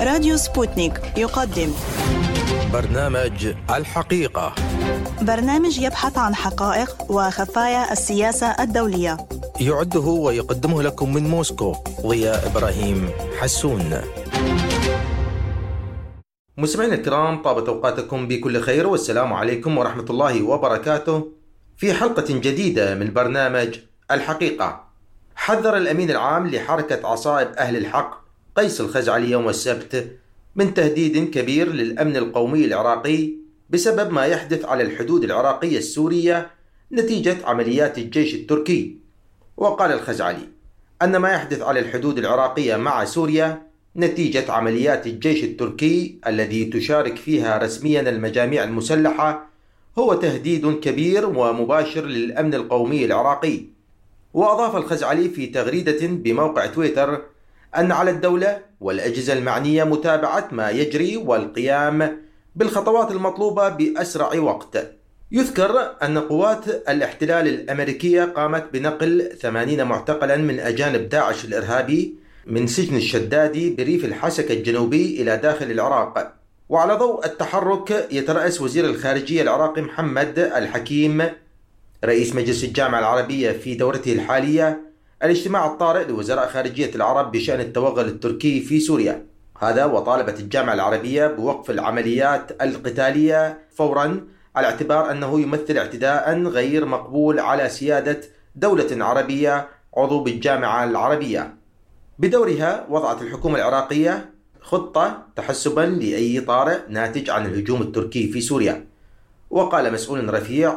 راديو سبوتنيك يقدم برنامج الحقيقة، برنامج يبحث عن حقائق وخفايا السياسة الدولية. يعده ويقدمه لكم من موسكو ضياء إبراهيم حسون. مستمعينا الكرام، طابت أوقاتكم بكل خير، والسلام عليكم ورحمة الله وبركاته. في حلقة جديدة من برنامج الحقيقة، حذر الأمين العام لحركة عصائب أهل الحق قيس الخزعلي يوم السبت من تهديد كبير للأمن القومي العراقي بسبب ما يحدث على الحدود العراقية السورية نتيجة عمليات الجيش التركي. وقال الخزعلي أن ما يحدث على الحدود العراقية مع سوريا نتيجة عمليات الجيش التركي الذي تشارك فيها رسميا المجاميع المسلحة هو تهديد كبير ومباشر للأمن القومي العراقي. وأضاف الخزعلي في تغريدة بموقع تويتر أن على الدولة والأجهزة المعنية متابعة ما يجري والقيام بالخطوات المطلوبة بأسرع وقت. يذكر أن قوات الاحتلال الأمريكية قامت بنقل 80 معتقلا من أجانب داعش الإرهابي من سجن الشدادي بريف الحسكة الجنوبي إلى داخل العراق. وعلى ضوء التحرك يترأس وزير الخارجية العراقي محمد الحكيم رئيس مجلس الجامعة العربية في دورته الحالية الاجتماع الطارئ لوزراء خارجية العرب بشأن التوغل التركي في سوريا. هذا وطالبت الجامعة العربية بوقف العمليات القتالية فورا على اعتبار أنه يمثل اعتداء غير مقبول على سيادة دولة عربية عضو بالجامعة العربية. بدورها وضعت الحكومة العراقية خطة تحسبا لأي طارئ ناتج عن الهجوم التركي في سوريا. وقال مسؤول رفيع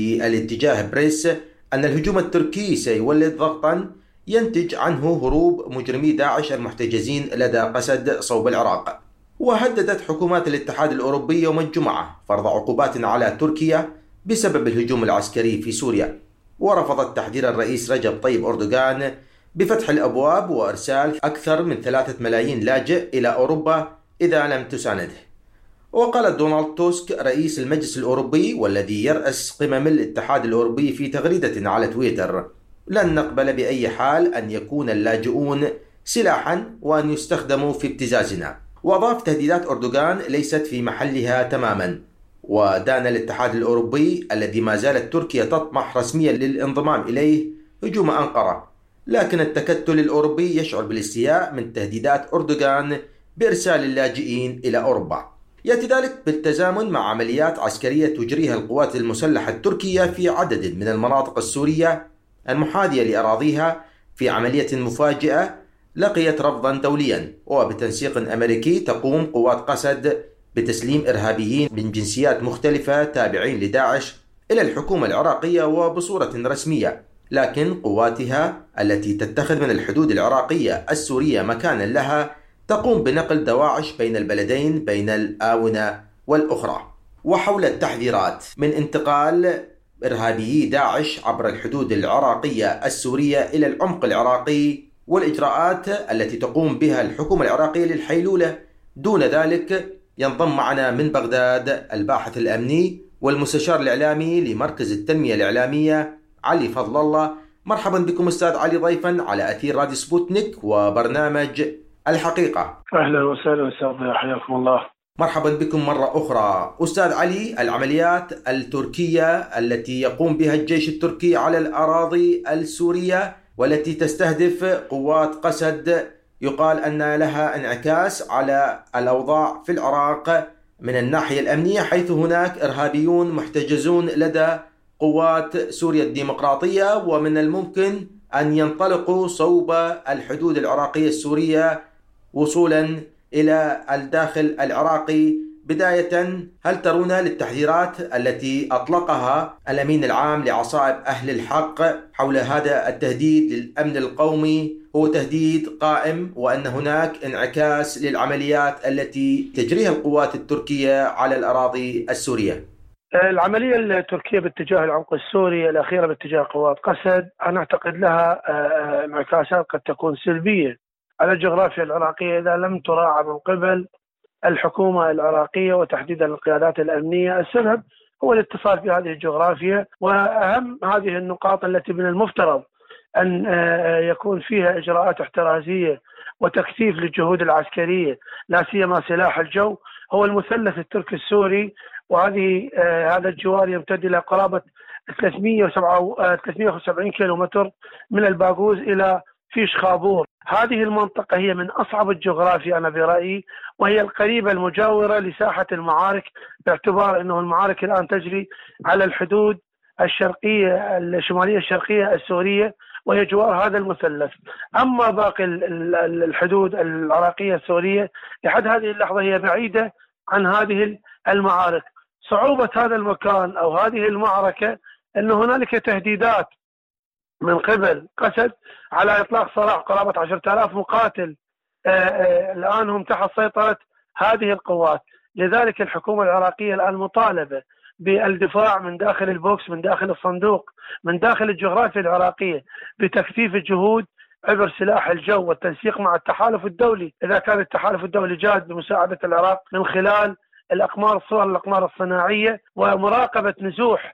للاتجاه بريس أن الهجوم التركي سيولد ضغطا ينتج عنه هروب مجرمي داعش المحتجزين لدى قسد صوب العراق. وهددت حكومات الاتحاد الأوروبي يوم الجمعة فرض عقوبات على تركيا بسبب الهجوم العسكري في سوريا. ورفضت تحذير الرئيس رجب طيب أردوغان بفتح الأبواب وإرسال أكثر من 3 ملايين لاجئ إلى أوروبا إذا لم تسانده. وقال دونالد توسك رئيس المجلس الأوروبي والذي يرأس قمم الاتحاد الأوروبي في تغريدة على تويتر: لن نقبل بأي حال أن يكون اللاجئون سلاحا وأن يستخدموا في ابتزازنا. وأضاف تهديدات أردوغان ليست في محلها تماما. ودان الاتحاد الأوروبي الذي ما زالت تركيا تطمح رسميا للانضمام إليه هجوم أنقرة، لكن التكتل الأوروبي يشعر بالاستياء من تهديدات أردوغان بإرسال اللاجئين إلى أوروبا. يأتي ذلك بالتزامن مع عمليات عسكرية تجريها القوات المسلحة التركية في عدد من المناطق السورية المحاذية لأراضيها في عملية مفاجئة لقيت رفضا دوليا. وبتنسيق أمريكي تقوم قوات قسد بتسليم إرهابيين من جنسيات مختلفة تابعين لداعش إلى الحكومة العراقية وبصورة رسمية، لكن قواتها التي تتخذ من الحدود العراقية السورية مكانا لها تقوم بنقل دواعش بين البلدين بين الآونة والأخرى. وحول التحذيرات من انتقال إرهابيي داعش عبر الحدود العراقية السورية إلى العمق العراقي والإجراءات التي تقوم بها الحكومة العراقية للحيلولة دون ذلك، ينضم معنا من بغداد الباحث الأمني والمستشار الإعلامي لمركز التنمية الإعلامية علي فضل الله. مرحبا بكم أستاذ علي ضيفا على أثير راديو سبوتنيك وبرنامج الحقيقة. أهلا وسهلا أستاذ، حياكم الله. مرحبا بكم مرة أخرى. أستاذ علي، العمليات التركية التي يقوم بها الجيش التركي على الأراضي السورية والتي تستهدف قوات قسد يقال أن لها انعكاس على الأوضاع في العراق من الناحية الأمنية، حيث هناك إرهابيون محتجزون لدى قوات سوريا الديمقراطية، ومن الممكن أن ينطلقوا صوب الحدود العراقية السورية وصولا إلى الداخل العراقي. بداية، هل ترون للتحذيرات التي أطلقها الأمين العام لعصائب أهل الحق حول هذا التهديد للأمن القومي هو تهديد قائم، وأن هناك انعكاس للعمليات التي تجريها القوات التركية على الأراضي السورية؟ العملية التركية باتجاه العمق السوري، الأخيرة باتجاه قوات قسد، أنا أعتقد لها انعكاسات قد تكون سلبية على الجغرافيا العراقية إذا لم تراعى من قبل الحكومة العراقية وتحديدا القيادات الأمنية. السبب هو الاتصال في هذه الجغرافيا، وأهم هذه النقاط التي من المفترض أن يكون فيها إجراءات احترازية وتكثيف للجهود العسكرية لا سيما سلاح الجو هو المثلث التركي السوري. وهذه هذا الجوار يمتد إلى قرابة 370 كيلومتر من الباغوز إلى فيش خابور. هذه المنطقة هي من أصعب الجغرافيا أنا برأيي، وهي القريبة المجاورة لساحة المعارك، باعتبار أنه المعارك الآن تجري على الحدود الشرقية الشمالية الشرقية السورية وهي جوار هذا المثلث. أما باقي الحدود العراقية السورية لحد هذه اللحظة هي بعيدة عن هذه المعارك. صعوبة هذا المكان أو هذه المعركة أن هنالك تهديدات من قبل قسد على إطلاق سراح قرابة 10,000 مقاتل الآن هم تحت سيطرة هذه القوات. لذلك الحكومة العراقية الآن مطالبة بالدفاع من داخل البوكس، من داخل الصندوق، من داخل الجغرافيا العراقية، بتكثيف الجهود عبر سلاح الجو والتنسيق مع التحالف الدولي إذا كان التحالف الدولي جاد بمساعدة العراق من خلال الصور الأقمار الصناعية ومراقبة نزوح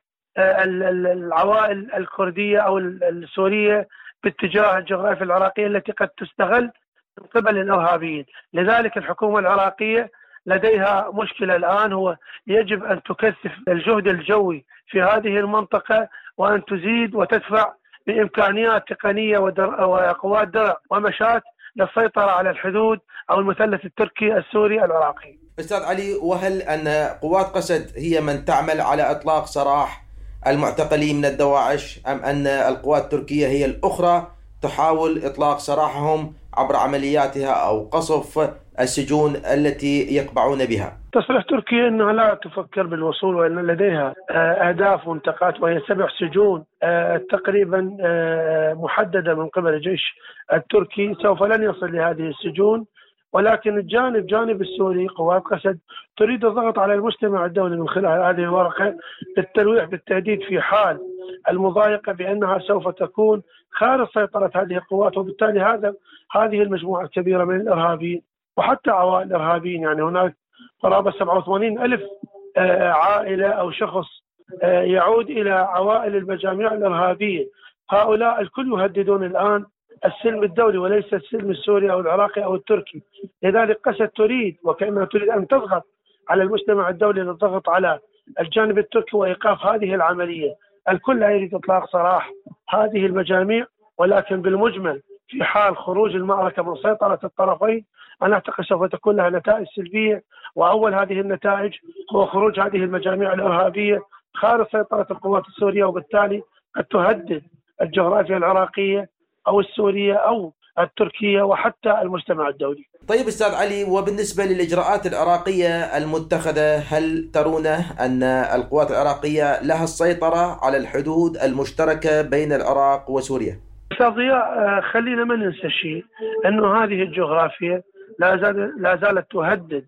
العوائل الكردية أو السورية باتجاه الجغرافيا العراقية التي قد تستغل من قبل الإرهابيين. لذلك الحكومة العراقية لديها مشكلة الآن، هو يجب أن تكثف الجهد الجوي في هذه المنطقة وأن تزيد وتدفع بإمكانيات تقنية وقوات درع ومشاة للسيطرة على الحدود أو المثلث التركي السوري العراقي. أستاذ علي، وهل أن قوات قسد هي من تعمل على إطلاق سراح المعتقلين من الدواعش، أم أن القوات التركية هي الأخرى تحاول إطلاق سراحهم عبر عملياتها أو قصف السجون التي يقبعون بها؟ تصريح تركيا أنها لا تفكر بالوصول وأن لديها أهداف منتقات، وهي 7 سجون تقريبا محددة من قبل الجيش التركي، سوف لن يصل لهذه السجون. ولكن جانب السوري قوات قسد تريد الضغط على المجتمع الدولي من خلال هذه الورقة بالتلويح بالتهديد في حال المضايقة بأنها سوف تكون خارج سيطرة هذه القوات، وبالتالي هذه المجموعة الكبيرة من الإرهابيين وحتى عوائل إرهابيين، يعني هناك قرابة 87,000 عائلة أو شخص يعود إلى عوائل المجاميع الإرهابية. هؤلاء الكل يهددون الآن السلم الدولي وليس السلم السوري أو العراقي أو التركي. لذلك قسد تريد وكأنها تريد أن تضغط على المجتمع الدولي للضغط على الجانب التركي وإيقاف هذه العملية. الكل لا يريد إطلاق سراح هذه المجاميع، ولكن بالمجمل في حال خروج المعركة من سيطرة الطرفين أنا أعتقد سوف تكون لها نتائج سلبية، وأول هذه النتائج هو خروج هذه المجاميع الإرهابية خارج سيطرة القوات السورية، وبالتالي قد تهدد الجغرافيا العراقية أو السورية أو التركية وحتى المجتمع الدولي. طيب أستاذ علي، وبالنسبة للإجراءات العراقية المتخذة، هل ترون أن القوات العراقية لها السيطرة على الحدود المشتركة بين العراق وسوريا؟ أستاذ ضياء، خلينا ما ننسى شيء، أنه هذه الجغرافيا لا زالت تهدد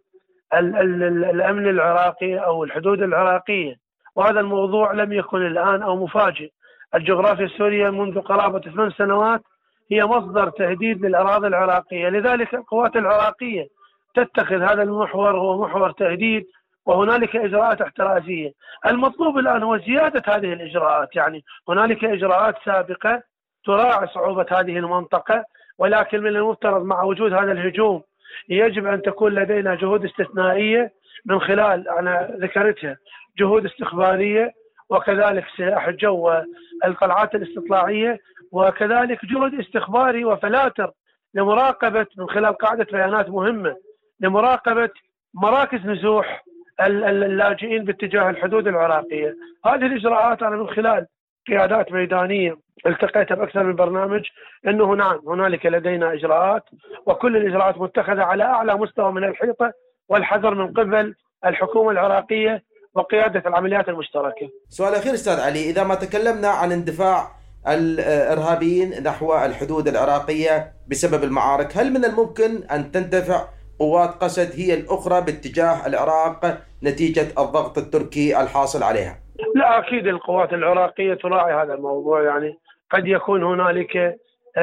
الأمن العراقي أو الحدود العراقية، وهذا الموضوع لم يكن الآن أو مفاجئ. الجغرافيا السورية منذ قرابة 8 سنوات هي مصدر تهديد للأراضي العراقية، لذلك القوات العراقية تتخذ هذا المحور هو محور تهديد، وهنالك إجراءات احترازية. المطلوب الآن هو زيادة هذه الإجراءات، يعني هنالك إجراءات سابقة تراعي صعوبة هذه المنطقة، ولكن من المفترض مع وجود هذا الهجوم يجب أن تكون لدينا جهود استثنائية من خلال أنا ذكرتها جهود استخبارية، وكذلك سلاح الجو والقلعات الاستطلاعية، وكذلك جهد استخباري وفلاتر لمراقبة من خلال قاعدة بيانات مهمة لمراقبة مراكز نزوح اللاجئين باتجاه الحدود العراقية. هذه الإجراءات أنا من خلال قيادات ميدانية التقيت بأكثر من برنامج أنه نعم هنالك لدينا إجراءات، وكل الإجراءات متخذة على أعلى مستوى من الحيطة والحذر من قبل الحكومة العراقية وقيادة العمليات المشتركة. سؤال أخير أستاذ علي، إذا ما تكلمنا عن اندفاع الإرهابيين نحو الحدود العراقية بسبب المعارك، هل من الممكن أن تندفع قوات قسد هي الأخرى باتجاه العراق نتيجة الضغط التركي الحاصل عليها؟ لا، أكيد القوات العراقية تراعي هذا الموضوع، يعني قد يكون هنالك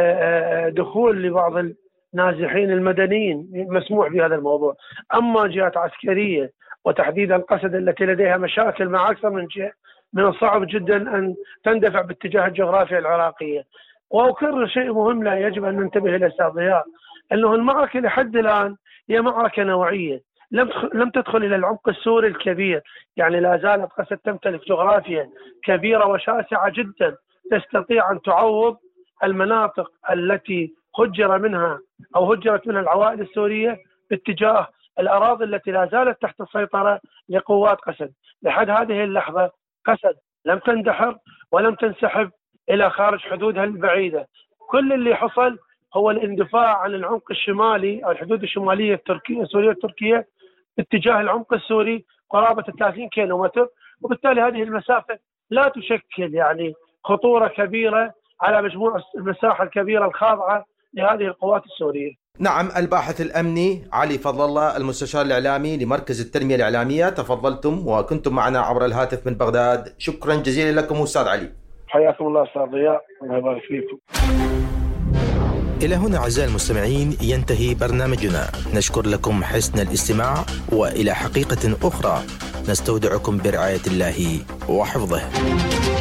دخول لبعض النازحين المدنيين مسموح بهذا الموضوع. أما جهات عسكرية وتحديدا قسد التي لديها مشاكل مع أكثر من جهة، من الصعب جدا أن تندفع باتجاه الجغرافيا العراقية. وأكرر شيء مهم لا يجب أن ننتبه إلى أستاذ ضياء، أنه المعركة لحد الآن هي معركة نوعية، لم تدخل إلى العمق السوري الكبير. يعني لا زالت قسد تمتلك جغرافيا كبيرة وشاسعة جدا تستطيع أن تعوض المناطق التي هجرت منها العوائل السورية باتجاه الأراضي التي لا زالت تحت السيطرة لقوات قسد. لحد هذه اللحظة قسد لم تندحر ولم تنسحب إلى خارج حدودها البعيدة. كل اللي حصل هو الاندفاع عن العمق الشمالي أو الحدود الشمالية السورية التركية باتجاه العمق السوري قرابة 30 كيلومتر، وبالتالي هذه المسافة لا تشكل يعني خطورة كبيرة على مجموع المساحة الكبيرة الخاضعة لهذه القوات السورية. نعم، الباحث الأمني علي فضل الله المستشار الإعلامي لمركز التنمية الإعلامية، تفضلتم وكنتم معنا عبر الهاتف من بغداد. شكرا جزيلا لكم أستاذ علي. حياكم الله أستاذ ضياء، الله يبارك فيكم. إلى هنا أعزائي المستمعين ينتهي برنامجنا، نشكر لكم حسن الاستماع، وإلى حقيقة أخرى نستودعكم برعاية الله وحفظه.